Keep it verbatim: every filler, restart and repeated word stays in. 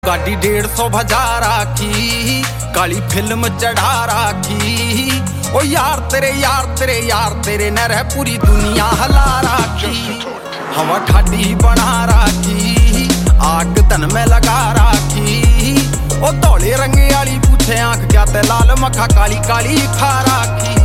गाड़ी डेढ़ सौ भजा राखी, काली फिल्म चढ़ा राखी। ओ यार तेरे यार तेरे यार तेरे न रह पूरी दुनिया हला राखी। हवा ठाडी बना राखी, आग तन में लगा राखी। ओ धौले रंगे वाली पूछे आंख क्या ते लाल मखा काली काली खा राखी।